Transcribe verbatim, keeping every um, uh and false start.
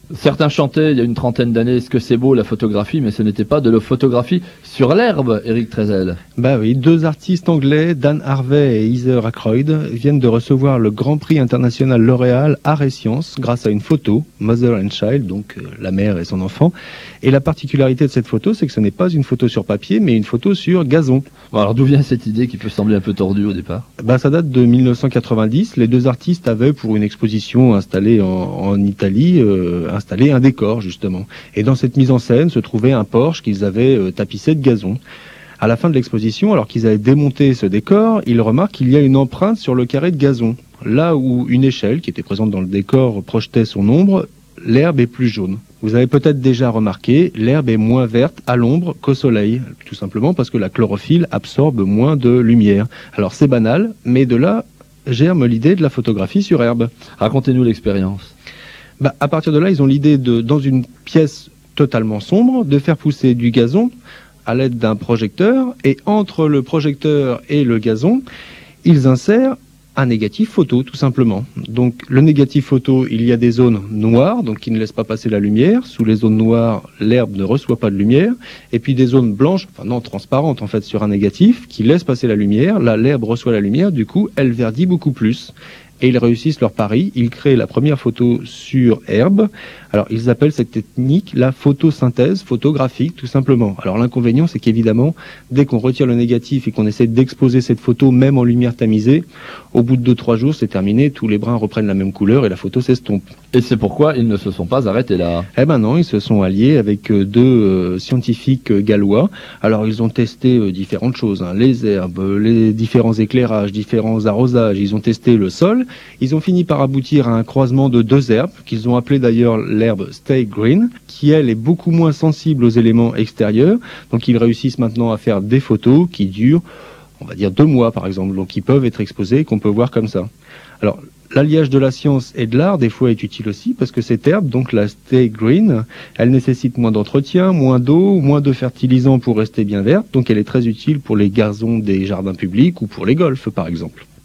Certains chantaient il y a une trentaine d'années, est-ce que c'est beau la photographie, mais ce n'était pas de la photographie sur l'herbe, Éric Trézel. Bah oui, deux artistes anglais, Dan Harvey et Heather Ackroyd, viennent de recevoir le Grand Prix international L'Oréal Arts et Sciences grâce à une photo, Mother and Child, donc euh, la mère et son enfant. Et la particularité de cette photo, c'est que ce n'est pas une photo sur papier, mais une photo sur gazon. Bon, alors d'où vient cette idée qui peut sembler un peu tordue au départ? Bah, ça date de mille neuf cent quatre-vingt-dix. Les deux artistes avaient, pour une exposition installée en, en Italie, euh, installé un décor, justement. Et dans cette mise en scène se trouvait un porche qu'ils avaient euh, tapissé de gazon. À la fin de l'exposition, alors qu'ils avaient démonté ce décor, ils remarquent qu'il y a une empreinte sur le carré de gazon. Là où une échelle, qui était présente dans le décor, projetait son ombre, l'herbe est plus jaune. Vous avez peut-être déjà remarqué, l'herbe est moins verte à l'ombre qu'au soleil, tout simplement parce que la chlorophylle absorbe moins de lumière. Alors c'est banal, mais de là germe l'idée de la photographie sur herbe. Racontez-nous l'expérience. Bah, à partir de là, ils ont l'idée de, dans une pièce totalement sombre, de faire pousser du gazon à l'aide d'un projecteur, et entre le projecteur et le gazon, ils insèrent un négatif photo, tout simplement. Donc le négatif photo, il y a des zones noires, donc qui ne laissent pas passer la lumière. Sous les zones noires, l'herbe ne reçoit pas de lumière. Et puis des zones blanches, enfin non, transparentes en fait, sur un négatif, qui laissent passer la lumière. Là, l'herbe reçoit la lumière, du coup, elle verdit beaucoup plus. Et ils réussissent leur pari, ils créent la première photo sur herbe. Alors ils appellent cette technique la photosynthèse photographique, tout simplement. Alors l'inconvénient, c'est qu'évidemment, dès qu'on retire le négatif et qu'on essaie d'exposer cette photo, même en lumière tamisée, au bout de deux trois jours, c'est terminé, tous les brins reprennent la même couleur et la photo s'estompe. Et c'est pourquoi ils ne se sont pas arrêtés là. Eh ben non, ils se sont alliés avec deux euh, scientifiques gallois. Alors ils ont testé euh, différentes choses, hein, les herbes, les différents éclairages, différents arrosages, ils ont testé le sol. Ils ont fini par aboutir à un croisement de deux herbes, qu'ils ont appelé d'ailleurs l'herbe Stay Green, qui elle est beaucoup moins sensible aux éléments extérieurs. Donc ils réussissent maintenant à faire des photos qui durent, on va dire deux mois par exemple, donc qui peuvent être exposées et qu'on peut voir comme ça. Alors l'alliage de la science et de l'art des fois est utile aussi, parce que cette herbe, donc la Stay Green, elle nécessite moins d'entretien, moins d'eau, moins de fertilisants pour rester bien verte, donc elle est très utile pour les gazons des jardins publics ou pour les golfs par exemple.